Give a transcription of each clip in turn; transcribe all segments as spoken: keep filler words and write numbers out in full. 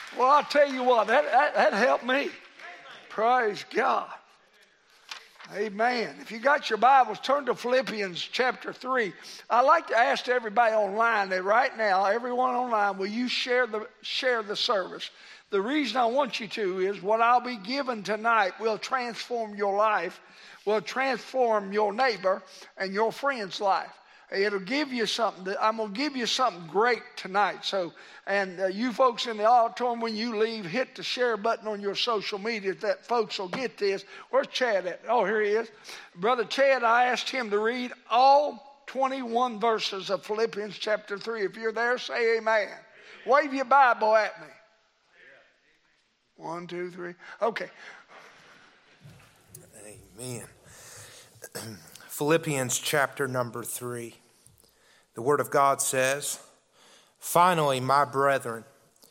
Well, I'll tell you what, that, that, that helped me. Praise God. Amen. If you got your Bibles, turn to Philippians chapter three. I'd like to ask everybody online that right now, everyone online, will you share the share the service? The reason I want you to is what I'll be giving tonight will transform your life, will transform your neighbor and your friend's life. It'll give you something. That, I'm going to give you something great tonight. So, and uh, you folks in the auditorium, when you leave, hit the share button on your social media that folks will get this. Where's Chad at? Oh, here he is. Brother Chad, I asked him to read all twenty-one verses of Philippians chapter three. If you're there, say amen. Wave your Bible at me. One, two, three. Okay. Amen. Philippians chapter number three. The Word of God says, "Finally, my brethren,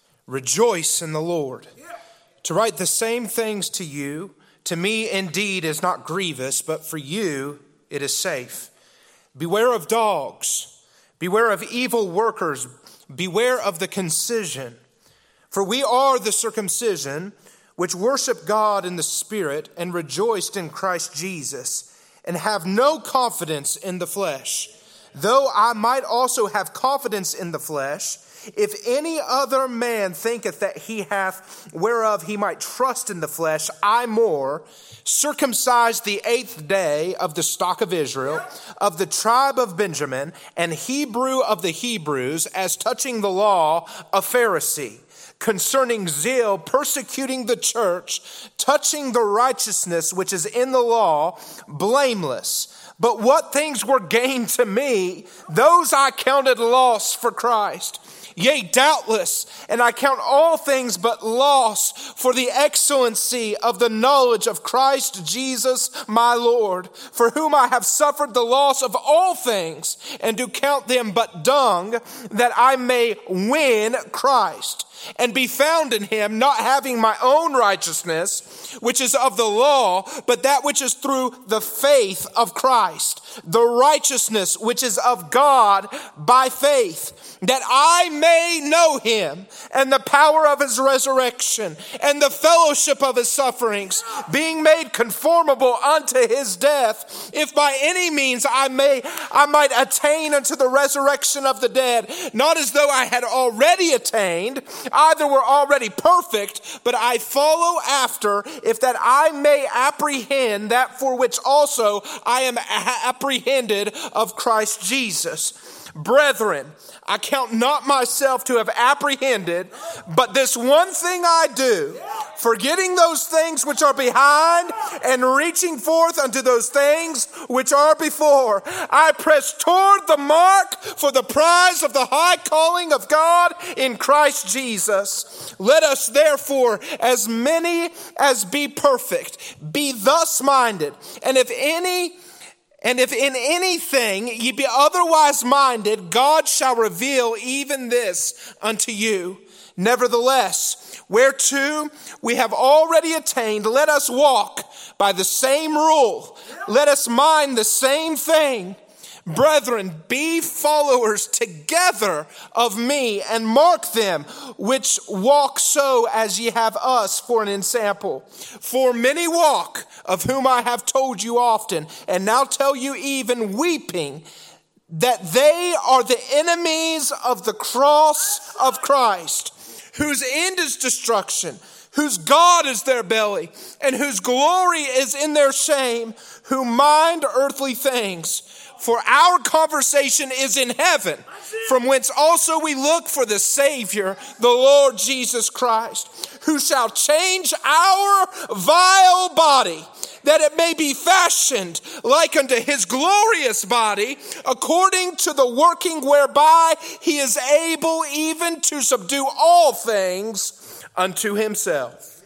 rejoice in the Lord. To write the same things to you, to me indeed is not grievous, but for you it is safe. Beware of dogs, beware of evil workers, beware of the concision. For we are the circumcision, which worship God in the Spirit and rejoiced in Christ Jesus, and have no confidence in the flesh. Though I might also have confidence in the flesh, if any other man thinketh that he hath whereof he might trust in the flesh, I more, circumcised the eighth day of the stock of Israel, of the tribe of Benjamin, and Hebrew of the Hebrews, as touching the law, a Pharisee, concerning zeal, persecuting the church, touching the righteousness which is in the law, blameless. But what things were gained to me, those I counted loss for Christ. Yea, doubtless, and I count all things but loss for the excellency of the knowledge of Christ Jesus my Lord, for whom I have suffered the loss of all things, and do count them but dung, that I may win Christ, and be found in him, not having my own righteousness, which is of the law, but that which is through the faith of Christ, the righteousness which is of God by faith, that I may know him, and the power of his resurrection, and the fellowship of his sufferings, being made conformable unto his death, if by any means I may I might attain unto the resurrection of the dead, not as though I had already attained, either were already perfect, but I follow after, if that I may apprehend that for which also I am apprehended of Christ Jesus. Brethren, I count not myself to have apprehended, but this one thing I do, forgetting those things which are behind and reaching forth unto those things which are before, I press toward the mark for the prize of the high calling of God in Christ Jesus. Let us therefore, as many as be perfect, be thus minded, and if any And if in anything ye be otherwise minded, God shall reveal even this unto you. Nevertheless, whereto we have already attained, let us walk by the same rule. Let us mind the same thing. Brethren, be followers together of me, and mark them which walk so as ye have us for an ensample. For many walk, of whom I have told you often, and now tell you even weeping, that they are the enemies of the cross of Christ, whose end is destruction, whose God is their belly, and whose glory is in their shame, who mind earthly things. For our conversation is in heaven, from whence also we look for the Savior, the Lord Jesus Christ, who shall change our vile body, that it may be fashioned like unto his glorious body, according to the working whereby he is able even to subdue all things unto himself.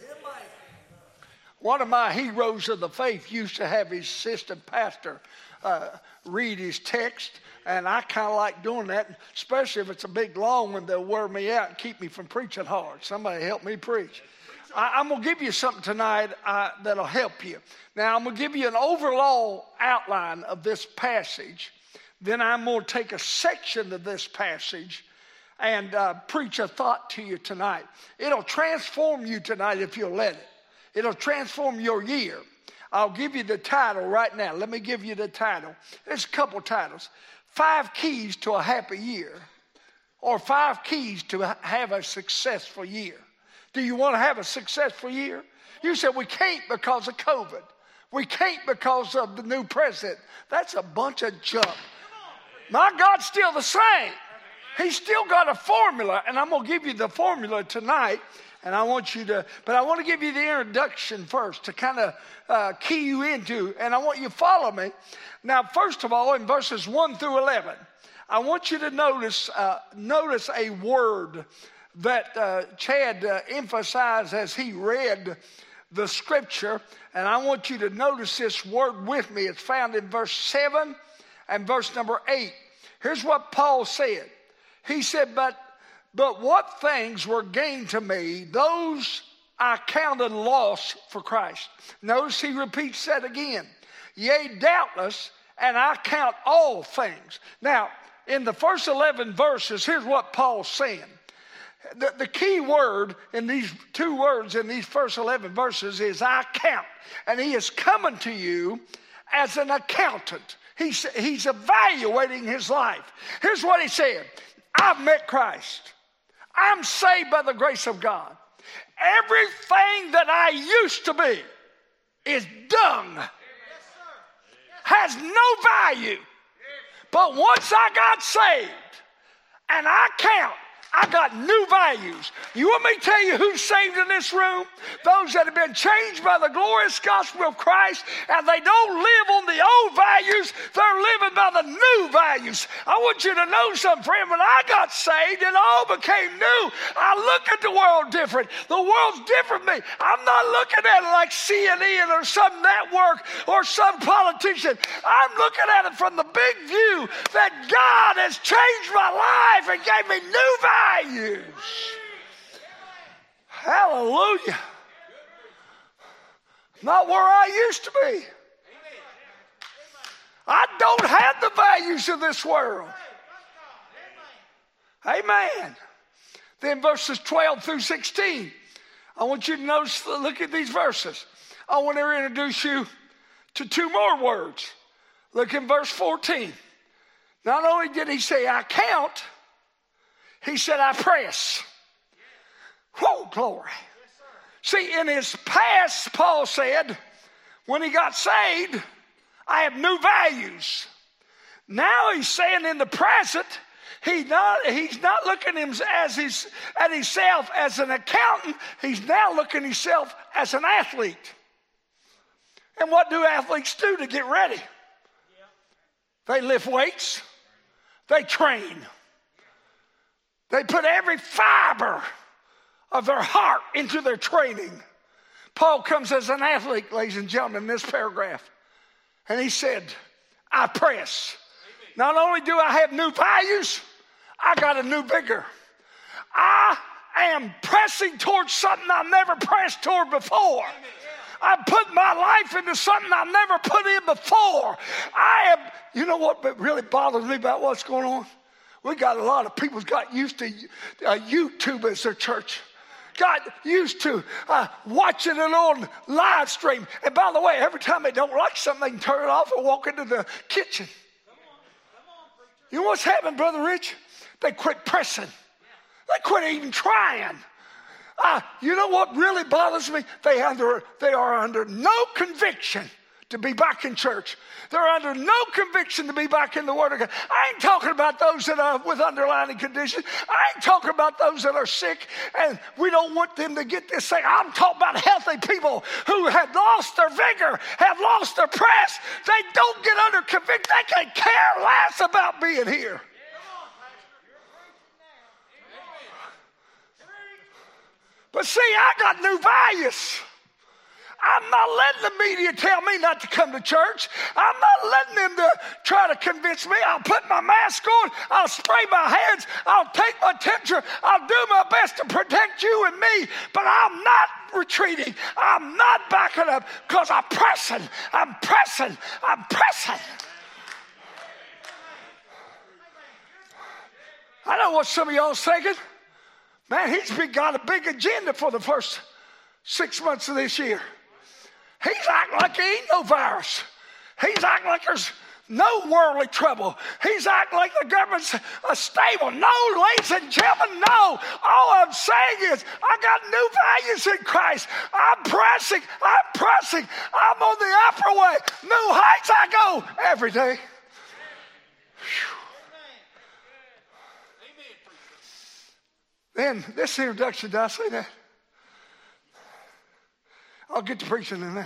One of my heroes of the faith used to have his assistant pastor uh, read his text, and I kind of like doing that, especially if it's a big long one. They'll wear me out and keep me from preaching hard. Somebody help me preach. I, I'm going to give you something tonight uh, that'll help you. Now, I'm going to give you an overall outline of this passage. Then I'm going to take a section of this passage and uh, preach a thought to you tonight. It'll transform you tonight if you'll let it. It'll transform your year. I'll give you the title right now. Let me give you the title. There's a couple titles. Five Keys to a Happy Year, or Five Keys to have a Successful Year. Do you want to have a successful year? You said we can't because of COVID. We can't because of the new president. That's a bunch of junk. My God's still the same. He's still got a formula, and I'm going to give you the formula tonight. And I want you to, but I want to give you the introduction first to kind of uh, key you into, and I want you to follow me. Now, first of all, in verses one through eleven, I want you to notice uh, notice a word that uh, Chad uh, emphasized as he read the scripture, and I want you to notice this word with me. It's found in verse seven and verse number eight. Here's what Paul said. He said, but But what things were gained to me, those I counted loss for Christ. Notice he repeats that again. Yea, doubtless, and I count all things. Now, in the first eleven verses, here's what Paul's saying. The, the key word in these two words in these first eleven verses is I count. And he is coming to you as an accountant. He's, he's evaluating his life. Here's what he said. I've met Christ. I'm saved by the grace of God. Everything that I used to be is dung. Has no value. But once I got saved and I count, I got new values. You want me to tell you who's saved in this room? Those that have been changed by the glorious gospel of Christ, and they don't live on the old values, they're living by the new values. I want you to know something, friend. When I got saved, it all became new. I look at the world different. The world's different from me. I'm not looking at it like C N N or some network or some politician. I'm looking at it from the big view that God has changed my life and gave me new values. Values. Hallelujah. Not where I used to be. I don't have the values of this world. Amen. Then verses twelve through sixteen. I want you to notice, look at these verses. I want to introduce you to two more words. Look in verse fourteen. Not only did he say, I count, he said, I press. Whoa, glory. See, in his past, Paul said, when he got saved, I have new values. Now he's saying in the present, he not, he's not looking at, him as his, at himself as an accountant. He's now looking at himself as an athlete. And what do athletes do to get ready? They lift weights. They train. They put every fiber of their heart into their training. Paul comes as an athlete, ladies and gentlemen, in this paragraph. And he said, I press. Not only do I have new values, I got a new vigor. I am pressing towards something I've never pressed toward before. I put my life into something I've never put in before. I am, you know what really bothers me about what's going on? We got a lot of people got used to uh, YouTube as their church. Got used to uh, watching it on live stream. And by the way, every time they don't like something, they can turn it off and walk into the kitchen. Come on, come on, you know what's happened, Brother Rich? They quit pressing. They quit even trying. Uh, you know what really bothers me? They, under, they are under no conviction to be back in church. They're under no conviction to be back in the Word of God. I ain't talking about those that are with underlying conditions. I ain't talking about those that are sick and we don't want them to get this thing. I'm talking about healthy people who have lost their vigor, have lost their press. They don't get under conviction. They can care less about being here. But see, I got new values. I'm not letting the media tell me not to come to church. I'm not letting them to try to convince me. I'll put my mask on. I'll spray my hands. I'll take my temperature. I'll do my best to protect you and me. But I'm not retreating. I'm not backing up because I'm pressing. I'm pressing. I'm pressing. I know what some of y'all's thinking. Man, he's been, got a big agenda for the first six months of this year. He's acting like there ain't no virus. He's acting like there's no worldly trouble. He's acting like the government's uh, stable. No, ladies and gentlemen, no. All I'm saying is I got new values in Christ. I'm pressing. I'm pressing. I'm on the upper way. New heights I go every day. Then this introduction, did I say that? I'll get to preaching in that.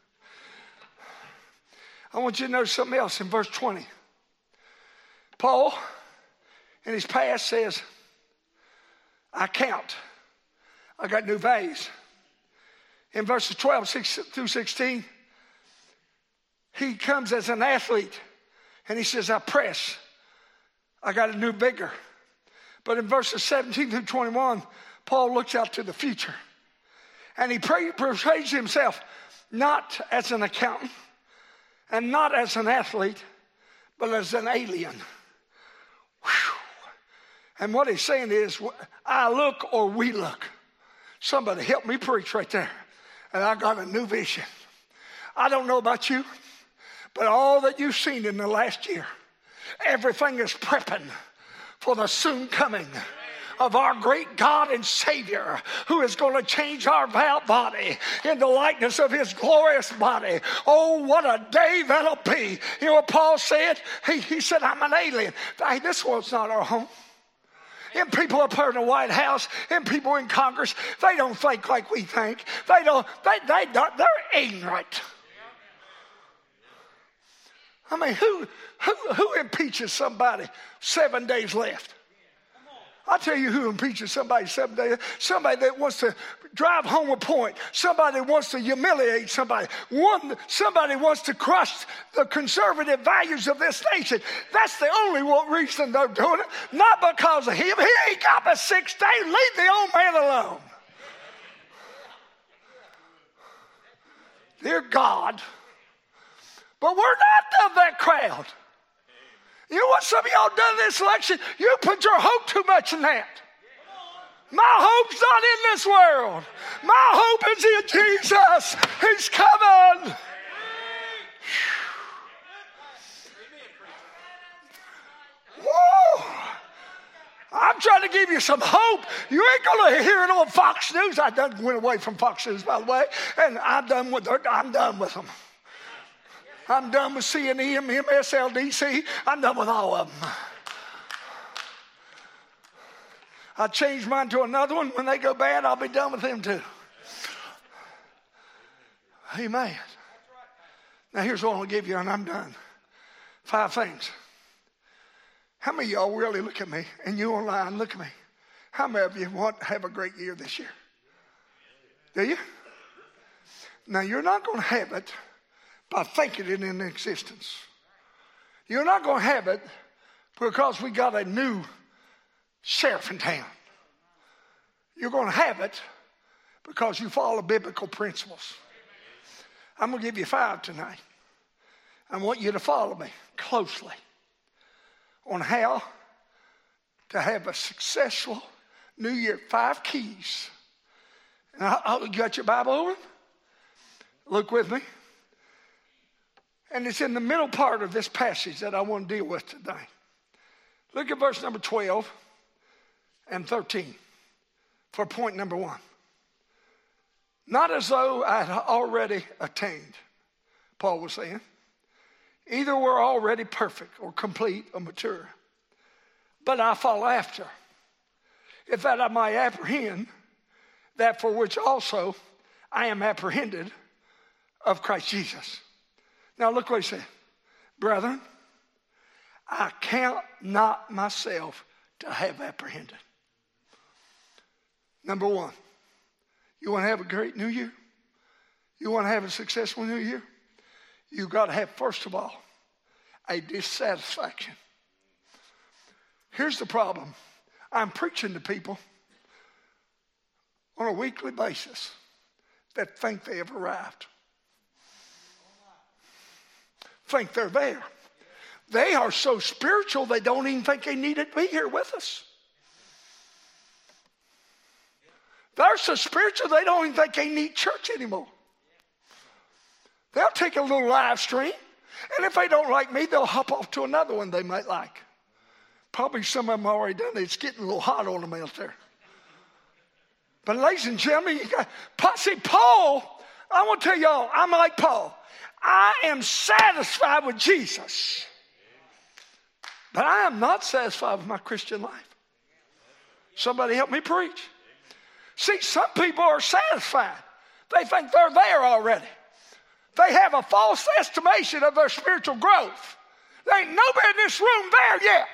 I want you to notice something else in verse twenty. Paul, in his past, says, I count. I got new values. In verses twelve through sixteen, he comes as an athlete, and he says, I press. I got a new vigor. But in verses seventeen through twenty-one, Paul looks out to the future. And he portrays himself not as an accountant and not as an athlete, but as an alien. Whew. And what he's saying is, I look or we look. Somebody help me preach right there. And I got a new vision. I don't know about you, but all that you've seen in the last year, everything is prepping for the soon coming of our great God and Savior, who is going to change our body in the likeness of his glorious body. Oh, what a day that'll be. You know what Paul said? He, he said, I'm an alien. Hey, this world's not our home. And people up here in the White House and people in Congress, they don't think like we think. They don't, they, they don't, they're ignorant. I mean, who, who, who impeaches somebody seven days left? I'll tell you who impeaches somebody seven days. Somebody that wants to drive home a point. Somebody that wants to humiliate somebody. One, somebody wants to crush the conservative values of this nation. That's the only reason they're doing it. Not because of him. He ain't got but six days. Leave the old man alone. Dear God. But we're not of that crowd. You know what some of y'all done in this election? You put your hope too much in that. My hope's not in this world. My hope is in Jesus. He's coming. Whoa. I'm trying to give you some hope. You ain't going to hear it on Fox News. I done went away from Fox News, by the way, and I'm done with I'm done with them. I'm done with C N E, M S L D C. I'm done with all of them. I changed mine to another one. When they go bad, I'll be done with them too. Amen. Now here's what I'm going to give you, and I'm done. Five things. How many of y'all really look at me, and you online, look at me. How many of you want to have a great year this year? Do you? Now you're not going to have it by thinking it in existence. You're not going to have it because we got a new sheriff in town. You're going to have it because you follow biblical principles. I'm going to give you five tonight. I want you to follow me closely on how to have a successful new year. Five keys. And I, I, you got your Bible open? Look with me. And it's in the middle part of this passage that I want to deal with today. Look at verse number twelve and thirteen for point number one. Not as though I had already attained, Paul was saying. Either we're already perfect or complete or mature, but I follow after, if that I might apprehend that for which also I am apprehended of Christ Jesus. Now look what he said. Brethren, I count not myself to have apprehended. Number one, you want to have a great new year? You want to have a successful new year? You've got to have, first of all, a dissatisfaction. Here's the problem. I'm preaching to people on a weekly basis that think they have arrived. Think they're there. They are so spiritual they don't even think they need to be here with us. They're so spiritual they don't even think they need church anymore. They'll take a little live stream, and if they don't like me, they'll hop off to another one they might like. Probably some of them already done it. It's getting a little hot on them out there. But ladies and gentlemen, you got, see, Paul, I want to tell y'all, I'm like Paul. I am satisfied with Jesus. But I am not satisfied with my Christian life. Somebody help me preach. See, some people are satisfied. They think they're there already. They have a false estimation of their spiritual growth. There ain't nobody in this room there yet.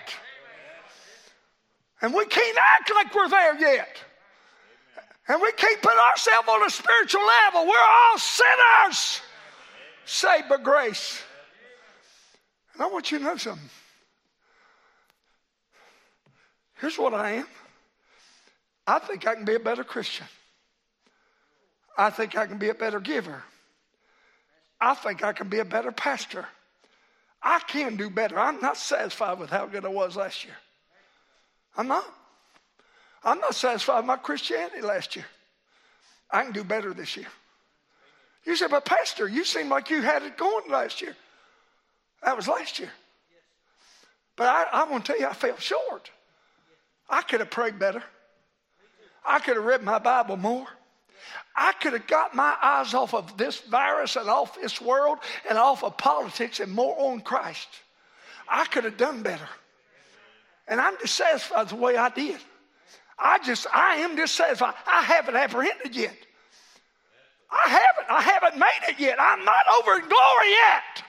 And we can't act like we're there yet. And we can't put ourselves on a spiritual level. We're all sinners, saved by grace. And I want you to know something. Here's what I am. I think I can be a better Christian. I think I can be a better giver. I think I can be a better pastor. I can do better. I'm not satisfied with how good I was last year. I'm not. I'm not satisfied with my Christianity last year. I can do better this year. You say, but Pastor, you seem like you had it going last year. That was last year. But I, I want to tell you, I fell short. I could have prayed better. I could have read my Bible more. I could have got my eyes off of this virus and off this world and off of politics and more on Christ. I could have done better. And I'm dissatisfied with the way I did. I just, I am dissatisfied. I haven't apprehended yet. I haven't. I haven't made it yet. I'm not over in glory yet.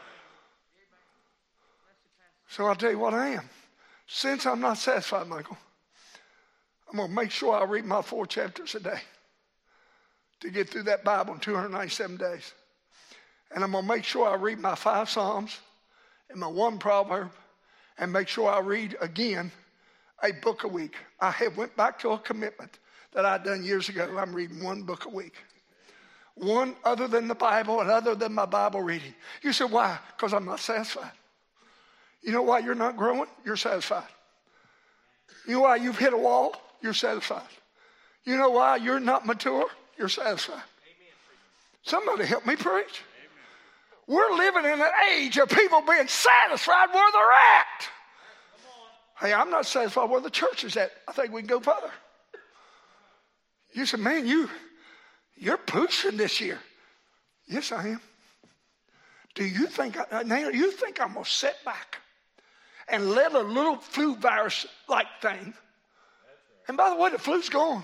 So I'll tell you what I am. Since I'm not satisfied, Michael, I'm going to make sure I read my four chapters a day to get through that Bible in two hundred ninety-seven days. And I'm going to make sure I read my five Psalms and my one proverb and make sure I read again a book a week. I have went back to a commitment that I'd done years ago. I'm reading one book a week. One other than the Bible and other than my Bible reading. You say, why? Because I'm not satisfied. You know why you're not growing? You're satisfied. You know why you've hit a wall? You're satisfied. You know why you're not mature? You're satisfied. Somebody help me preach. We're living in an age of people being satisfied where they're at. Hey, I'm not satisfied where the church is at. I think we can go further. You said, man, you, you're pushing this year. Yes, I am. Do you think, I, now you think I'm going to sit back and let a little flu virus-like thing, and by the way, the flu's gone.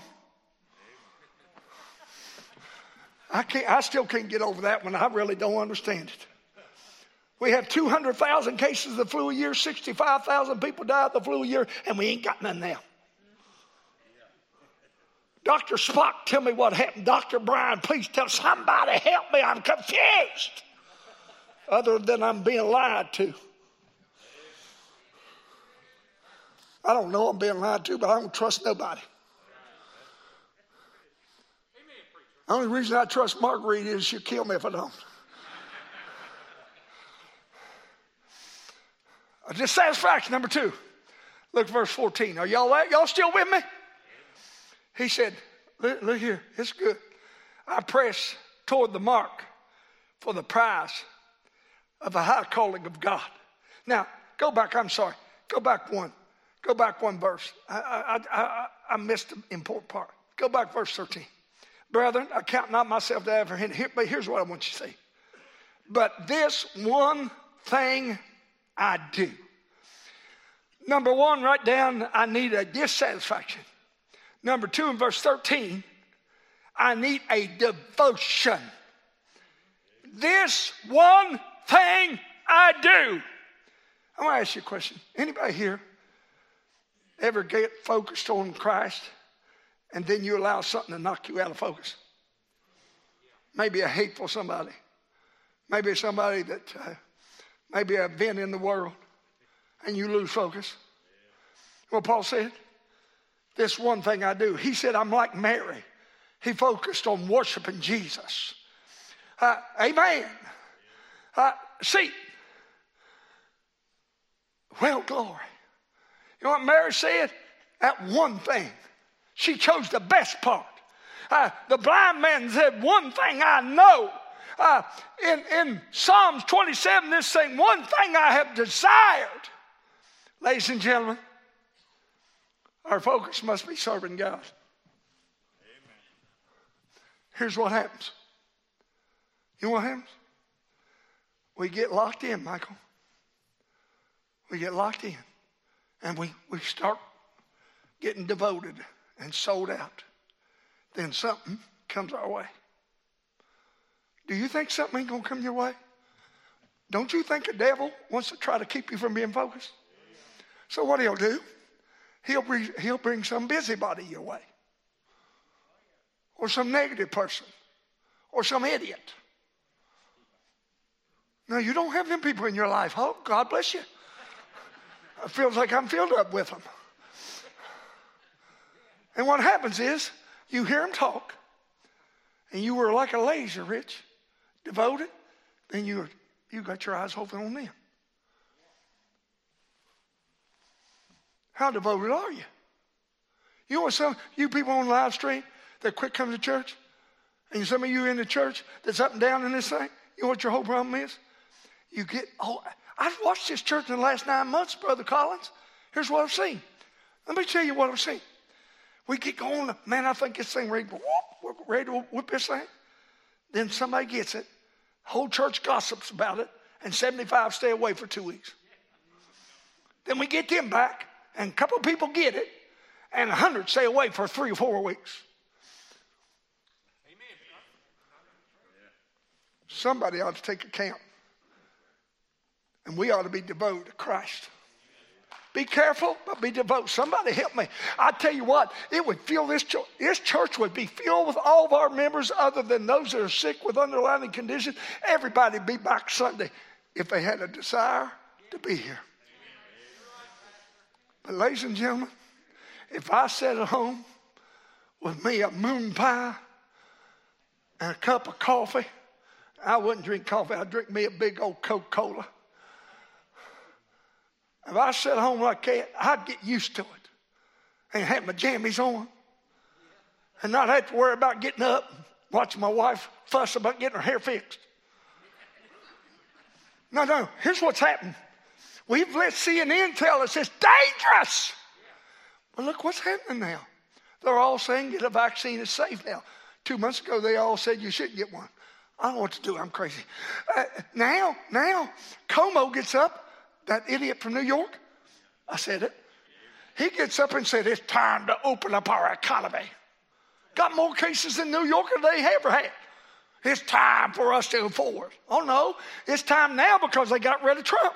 I can't. I still can't get over that one. I really don't understand it. We have two hundred thousand cases of the flu a year, sixty-five thousand people die of the flu a year, and we ain't got none now. Doctor Spock, tell me what happened. Doctor Brian, please tell somebody, help me. I'm confused. Other than I'm being lied to. I don't know I'm being lied to, but I don't trust nobody. The only reason I trust Marguerite is she'll kill me if I don't. Dissatisfaction, number two. Look at verse fourteen. Are y'all there? Y'all still with me? He said, look, look here, it's good. I press toward the mark for the prize of the high calling of God. Now, go back, I'm sorry. Go back one. Go back one verse. I, I, I, I missed the important part. Go back verse thirteen. Brethren, I count not myself to have apprehended. Here, but here's what I want you to see. But this one thing I do. Number one, write down, I need a dissatisfaction. Number two, in verse thirteen, I need a devotion. This one thing I do. I want to ask you a question. Anybody here ever get focused on Christ and then you allow something to knock you out of focus? Maybe a hateful somebody. Maybe somebody that, uh, maybe a event in the world, and you lose focus. Well, Paul said, this one thing I do. He said, I'm like Mary. He focused on worshiping Jesus. Uh, amen. Uh, see, well, glory. You know what Mary said? That one thing. She chose the best part. Uh, the blind man said, one thing I know. Uh, in, in Psalms twenty-seven, this thing, one thing I have desired. Ladies and gentlemen, our focus must be serving God. Amen. Here's what happens. You know what happens? We get locked in, Michael. We get locked in. And we, we start getting devoted and sold out. Then something comes our way. Do you think something ain't going to come your way? Don't you think the devil wants to try to keep you from being focused? So what he'll do, he'll bring, he'll bring some busybody your way. Or some negative person. Or some idiot. No, you don't have them people in your life. Oh, God bless you. It feels like I'm filled up with them. And what happens is, you hear them talk, and you were like a laser, Rich, devoted, then you were, you got your eyes open on them. How devoted are you? You know what some you people on live stream that quit coming to church, and some of you in the church that's up and down in this thing, you know what your whole problem is? You get, oh, I've watched this church in the last nine months, Brother Collins. Here's what I've seen. Let me tell you what I've seen. We get going, man, I think this thing ready, we're ready to whip this thing. Then somebody gets it. Whole church gossips about it, and seventy-five stay away for two weeks. Then we get them back, and a couple of people get it, and one hundred stay away for three or four weeks. Amen. Somebody ought to take account. And we ought to be devoted to Christ. Be careful, but be devoted. Somebody help me. I tell you what, it would fill this church. This church would be filled with all of our members other than those that are sick with underlying conditions. Everybody would be back Sunday if they had a desire to be here. But ladies and gentlemen, if I sat at home with me a moon pie and a cup of coffee, I wouldn't drink coffee. I'd drink me a big old Coca-Cola. If I sat home like that, I'd get used to it and have my jammies on and not have to worry about getting up and watching my wife fuss about getting her hair fixed. No, no, here's what's happened. We've let C N N tell us it's dangerous. But look what's happening now. They're all saying get a vaccine, it's safe now. Two months ago, they all said you shouldn't get one. I don't know what to do. I'm crazy. Uh, now, now, Como gets up. That idiot from New York, I said it. He gets up and said, it's time to open up our economy. Got more cases in New York than they ever had. It's time for us to go forward. Oh, no. It's time now because they got rid of Trump.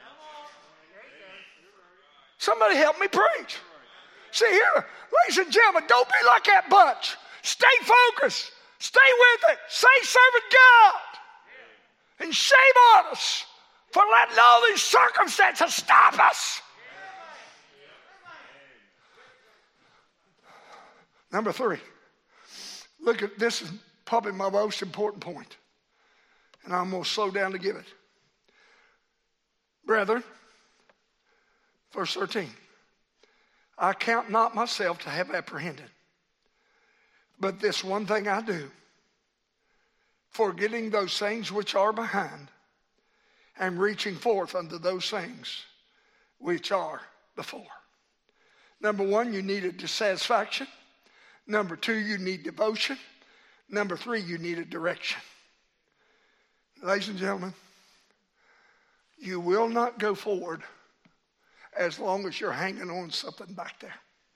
Somebody help me preach. See here, ladies and gentlemen, don't be like that bunch. Stay focused. Stay with it. Stay serving God. And shame on us for letting all these circumstances stop us. Number three. Look at this is probably my most important point. And I'm going to slow down to give it. Brethren, verse thirteen. I count not myself to have apprehended, but this one thing I do, forgetting those things which are behind, and reaching forth unto those things which are before. Number one, you needed dissatisfaction. Number two, you need devotion. Number three, you need a direction. Ladies and gentlemen, you will not go forward as long as you're hanging on something back there.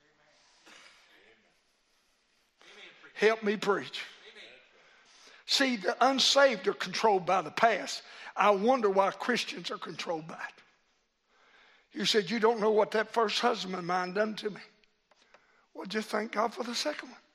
Help me preach. See, the unsaved are controlled by the past. I wonder why Christians are controlled by it. You said, you don't know what that first husband of mine done to me. Well, just thank God for the second one.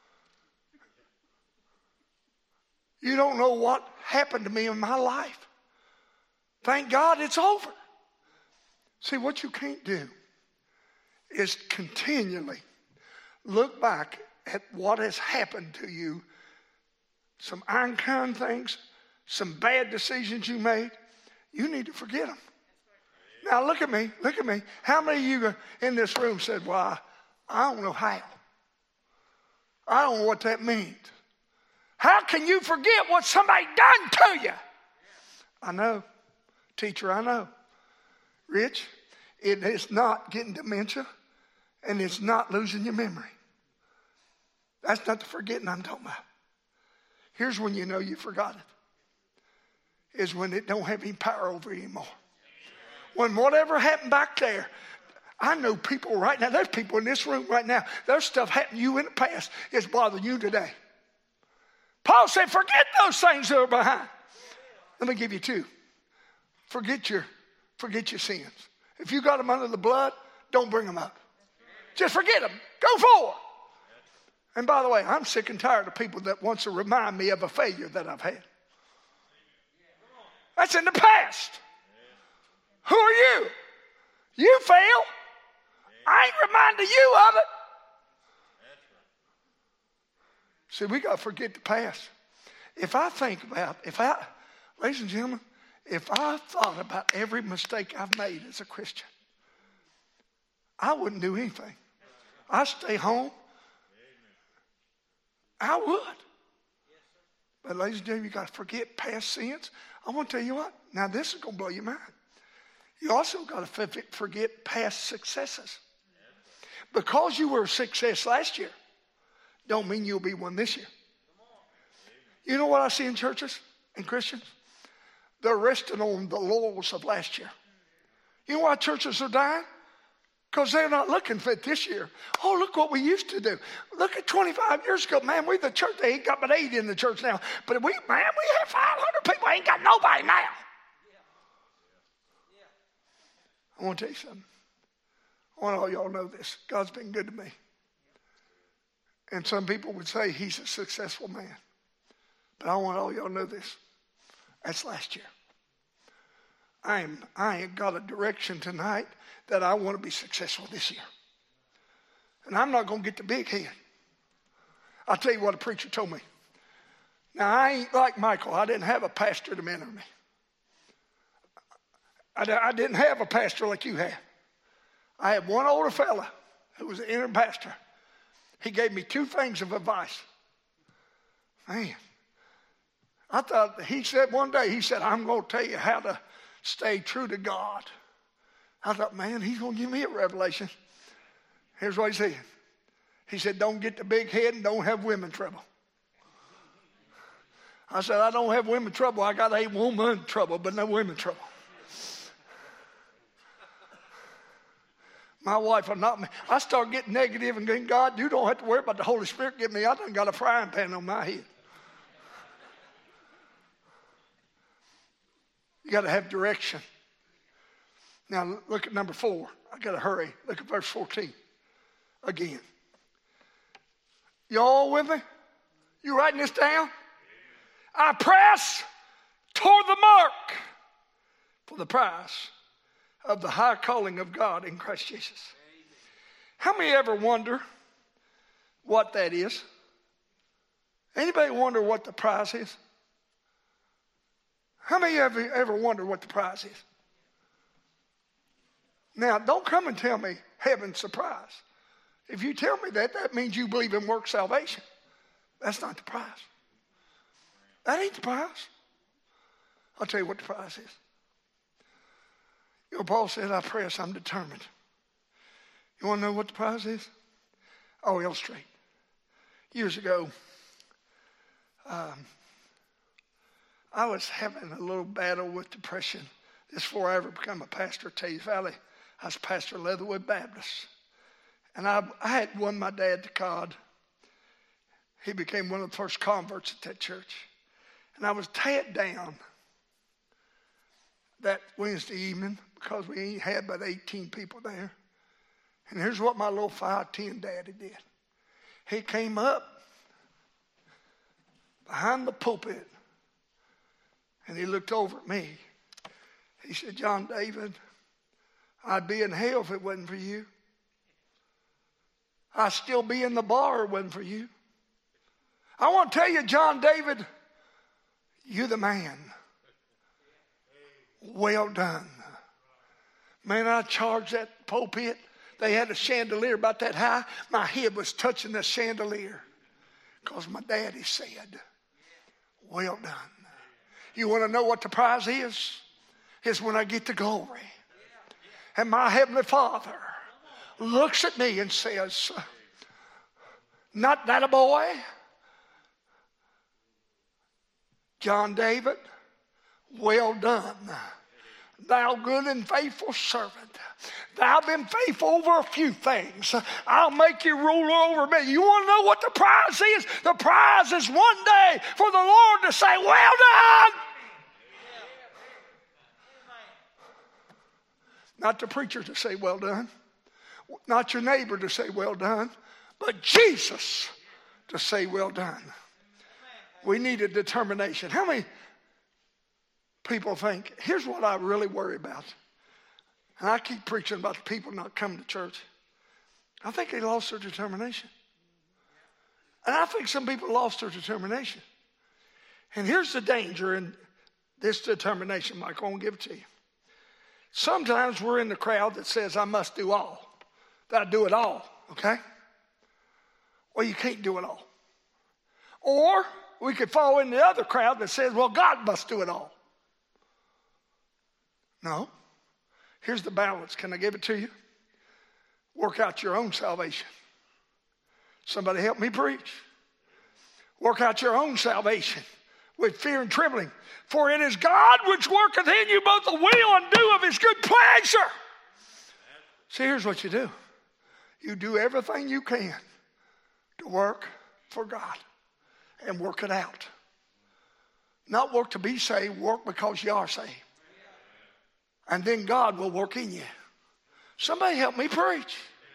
You don't know what happened to me in my life. Thank God it's over. See, what you can't do is continually look back at what has happened to you, some unkind things, some bad decisions you made. You need to forget them. Now look at me, look at me. How many of you in this room said, well, I, I don't know how. I don't know what that means. How can you forget what somebody done to you? I know. Teacher, I know. Rich, it is not getting dementia, and it's not losing your memory. That's not the forgetting I'm talking about. Here's when you know you forgot it. Is when it don't have any power over you anymore. When whatever happened back there, I know people right now, there's people in this room right now, there's stuff happened to you in the past. It's bothering you today. Paul said, forget those things that are behind. Let me give you two. Forget your, forget your sins. If you got them under the blood, don't bring them up. Just forget them. Go forward. And by the way, I'm sick and tired of people that wants to remind me of a failure that I've had. That's in the past. Who are you? You fail. I ain't reminding you of it. See, we got to forget the past. If I think about, if I, ladies and gentlemen, if I thought about every mistake I've made as a Christian, I wouldn't do anything. I'd stay home. I would. But ladies and gentlemen, you got to forget past sins. I want to tell you what. Now this is going to blow your mind. You also got to forget past successes. Because you were a success last year, don't mean you'll be one this year. You know what I see in churches and Christians? They're resting on the laurels of last year. You know why churches are dying? Because they're not looking for it this year. Oh, look what we used to do. Look at twenty-five years ago. Man, we the church, they ain't got but eight in the church now. But we, man, we have five hundred people. Ain't got nobody now. I want to tell you something. I want all y'all to know this. God's been good to me. And some people would say he's a successful man. But I want all y'all to know this. That's last year. I am, I ain't got a direction tonight that I want to be successful this year. And I'm not going to get the big head. I'll tell you what a preacher told me. Now, I ain't like Michael. I didn't have a pastor to mentor me. I, I didn't have a pastor like you have. I had one older fella who was an interim pastor. He gave me two things of advice. Man, I thought, he said one day, he said, I'm going to tell you how to stay true to God. I thought, man, he's going to give me a revelation. Here's what he said. He said, don't get the big head and don't have women trouble. I said, I don't have women trouble. I got a woman trouble, but no women trouble. My wife will not me. I start getting negative and going, God, you don't have to worry about the Holy Spirit getting me. I done got a frying pan on my head. You got to have direction. Now look at number four. I got to hurry. Look at verse fourteen again. You all with me? You writing this down? I press toward the mark for the prize of the high calling of God in Christ Jesus. How many ever wonder what that is? Anybody wonder what the prize is? How many ever, ever wonder what the prize is? Now, don't come and tell me heaven's the prize. If you tell me that, that means you believe in work salvation. That's not the prize. That ain't the prize. I'll tell you what the prize is. You know, Paul said, I press, I'm determined. You want to know what the prize is? I'll illustrate. Years ago, um, I was having a little battle with depression. This before I ever become a pastor at Tays Valley. I was pastor of Leatherwood Baptist. And I, I had won my dad to God. He became one of the first converts at that church. And I was tied down that Wednesday evening because we had about eighteen people there. And here's what my little five ten daddy did. He came up behind the pulpit and he looked over at me. He said, John David, I'd be in hell if it wasn't for you. I'd still be in the bar if it wasn't for you. I want to tell you, John David, you're the man. Well done. Man, I charged that pulpit. They had a chandelier about that high. My head was touching the chandelier. Because my daddy said, well done. You want to know what the prize is? It's when I get to glory. And my heavenly Father looks at me and says, not that a boy, John David, well done, thou good and faithful servant. Thou been faithful over a few things. I'll make you ruler over me. You want to know what the prize is? The prize is one day for the Lord to say, well done. Not the preacher to say, well done. Not your neighbor to say, well done. But Jesus to say, well done. We need a determination. How many people think, here's what I really worry about. And I keep preaching about the people not coming to church. I think they lost their determination. And I think some people lost their determination. And here's the danger in this determination, Michael. I'm going to give it to you. Sometimes we're in the crowd that says, I must do all. That I do it all, okay? Well, you can't do it all. Or we could fall in the other crowd that says, well, God must do it all. No. Here's the balance. Can I give it to you? Work out your own salvation. Somebody help me preach. Work out your own salvation with fear and trembling. For it is God which worketh in you both the will and do of his good pleasure. See, here's what you do. You do everything you can to work for God and work it out. Not work to be saved, work because you are saved. And then God will work in you. Somebody help me preach.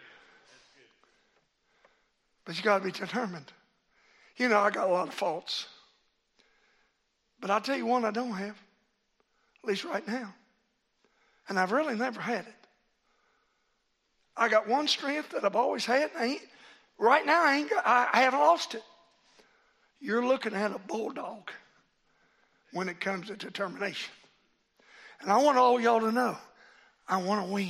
But you got to be determined. You know, I got a lot of faults. But I'll tell you one I don't have. At least right now. And I've really never had it. I got one strength that I've always had. I ain't, right now, I, ain't got, I, I haven't lost it. You're looking at a bulldog when it comes to determination. And I want all y'all to know, I want to win.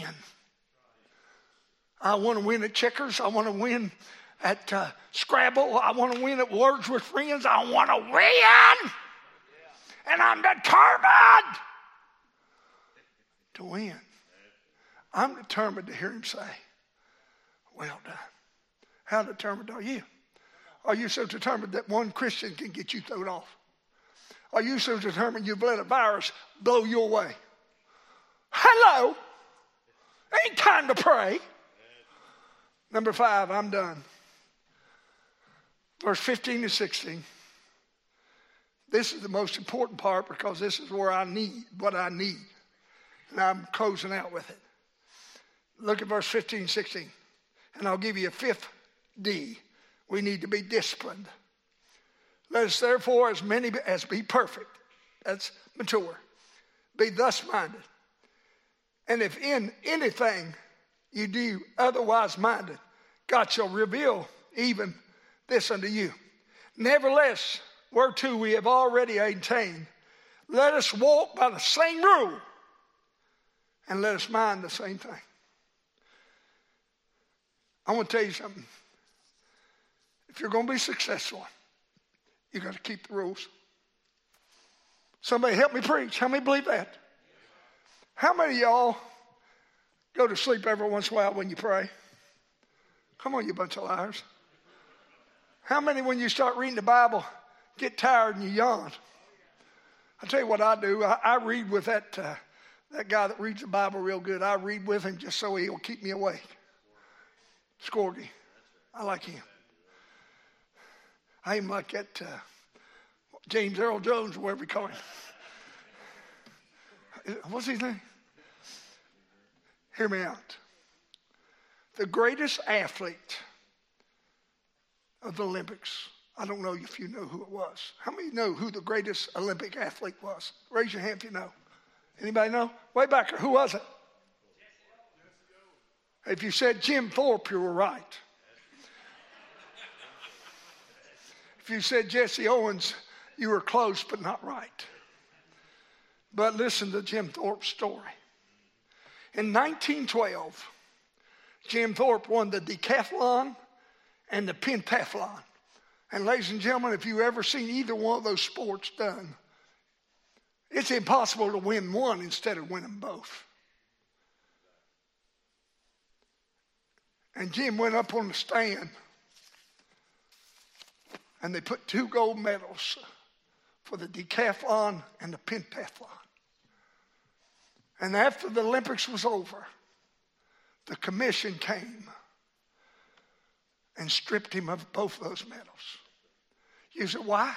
I want to win at checkers. I want to win at uh, Scrabble. I want to win at Words with Friends. I want to win. And I'm determined to win. I'm determined to hear him say, well done. How determined are you? Are you so determined that one Christian can get you thrown off? Are you so determined you've let a virus blow you away? Hello. Ain't time to pray. Number five, I'm done. Verse fifteen to sixteen. This is the most important part because this is where I need what I need. And I'm closing out with it. Look at verse fifteen, sixteen. And I'll give you a fifth D. We need to be disciplined. Let us therefore, as many as be perfect, that's mature, be thus minded. And if in anything you do otherwise minded, God shall reveal even this unto you. Nevertheless, whereto we have already attained, let us walk by the same rule, and let us mind the same thing. I want to tell you something. If you're going to be successful, you got to keep the rules. Somebody help me preach. How many believe that? How many of y'all go to sleep every once in a while when you pray? Come on, you bunch of liars. How many, when you start reading the Bible, get tired and you yawn? I'll tell you what I do. I, I read with that, uh, that guy that reads the Bible real good. I read with him just so he'll keep me awake. Scorgy. I like him. I even like that uh, James Earl Jones, or whatever we call him. What's his name? Hear me out. The greatest athlete of the Olympics. I don't know if you know who it was. How many know who the greatest Olympic athlete was? Raise your hand if you know. Anybody know? Way back there. Who was it? If you said Jim Thorpe, you were right. If you said Jesse Owens, you were close but not right. But listen to Jim Thorpe's story. In nineteen twelve, Jim Thorpe won the decathlon and the pentathlon. And ladies and gentlemen, if you've ever seen either one of those sports done, it's impossible to win one instead of winning both. And Jim went up on the stand, and they put two gold medals for the decathlon and the pentathlon. And after the Olympics was over, the commission came and stripped him of both of those medals. You say, why?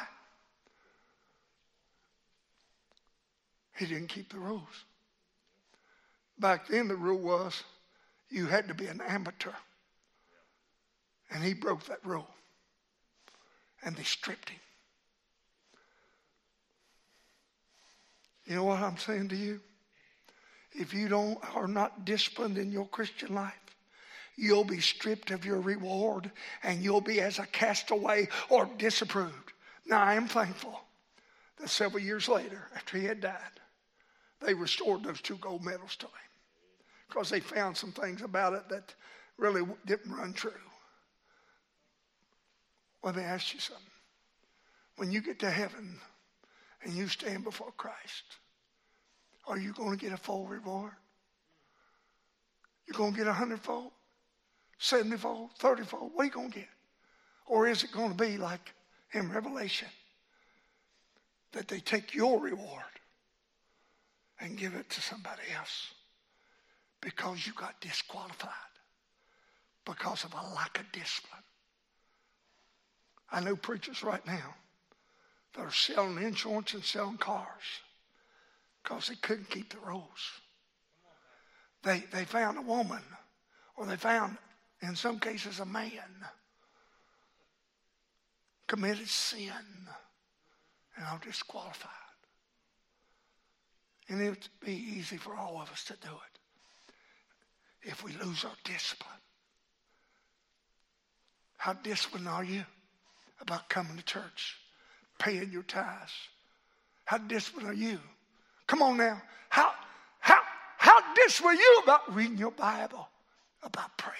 He didn't keep the rules. Back then the rule was you had to be an amateur. And he broke that rule. And they stripped him. You know what I'm saying to you? If you don't are not disciplined in your Christian life, you'll be stripped of your reward and you'll be as a castaway or disapproved. Now, I am thankful that several years later, after he had died, they restored those two gold medals to him because they found some things about it that really didn't run true. Let me ask you something. When you get to heaven and you stand before Christ, are you going to get a full reward? You're going to get a hundredfold, seventyfold, thirtyfold? What are you going to get? Or is it going to be like in Revelation that they take your reward and give it to somebody else because you got disqualified because of a lack of discipline? I know preachers right now that are selling insurance and selling cars because they couldn't keep the rules. They, they found a woman, or they found, in some cases, a man committed sin and are disqualified. And it would be easy for all of us to do it if we lose our discipline. How disciplined are you about coming to church, paying your tithes? How disciplined are you? Come on now. How, how, how disciplined are you about reading your Bible, about praying?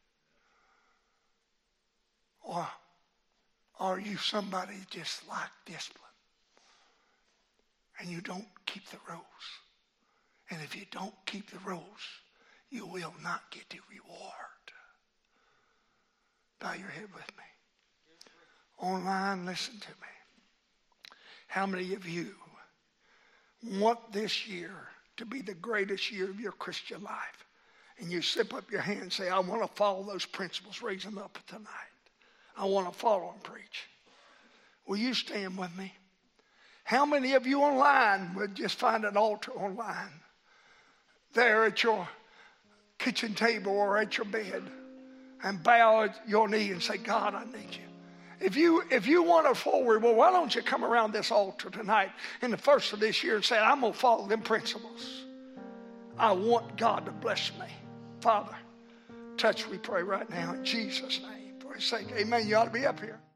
Or are you somebody just like discipline and you don't keep the rules? And if you don't keep the rules, you will not get the reward. Bow your head with me. Online, listen to me. How many of you want this year to be the greatest year of your Christian life? And you slip up your hand and say, I want to follow those principles. Raise them up tonight. I want to follow and preach. Will you stand with me? How many of you online would just find an altar online there at your kitchen table or at your bed and bow at your knee and say, God, I need you. If you if you want a full reward, why don't you come around this altar tonight in the first of this year and say, I'm going to follow them principles. I want God to bless me. Father, touch, we pray right now in Jesus' name. For his sake, amen. You ought to be up here.